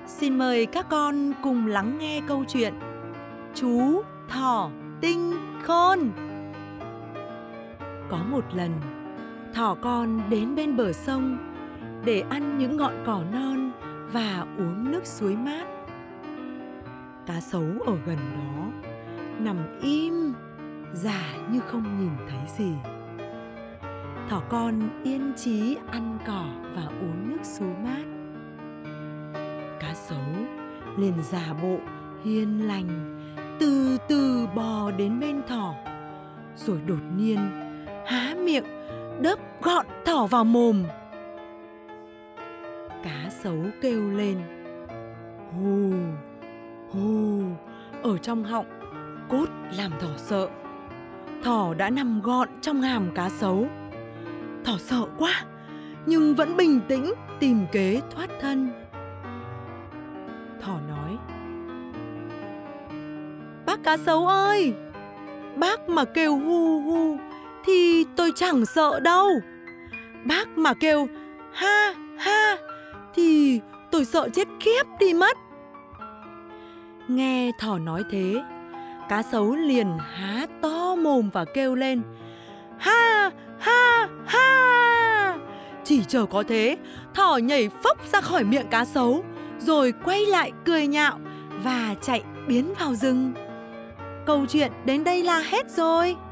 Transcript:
Xin mời các con cùng lắng nghe câu chuyện Chú Thỏ Tinh Khôn. Có một lần, thỏ con đến bên bờ sông để ăn những ngọn cỏ non và uống nước suối mát. Cá sấu ở gần đó nằm im, giả như không nhìn thấy gì. Thỏ con yên chí ăn cỏ và uống nước suối mát. Cá sấu liền giả bộ hiền lành, từ từ bò đến bên thỏ, rồi đột nhiên há miệng đớp gọn thỏ vào mồm. Cá sấu kêu lên hù hù ở trong họng, cốt làm thỏ sợ. Thỏ đã nằm gọn trong hàm cá sấu. Thỏ sợ quá nhưng vẫn bình tĩnh tìm kế thoát thân. Thỏ nói: "Bác cá sấu ơi, bác mà kêu hu hu thì tôi chẳng sợ đâu. Bác mà kêu ha ha thì tôi sợ chết khiếp đi mất." Nghe thỏ nói thế, cá sấu liền há to mồm và kêu lên ha ha ha. Chỉ chờ có thế, thỏ nhảy phốc ra khỏi miệng cá sấu, rồi quay lại cười nhạo và chạy biến vào rừng. Câu chuyện đến đây là hết rồi.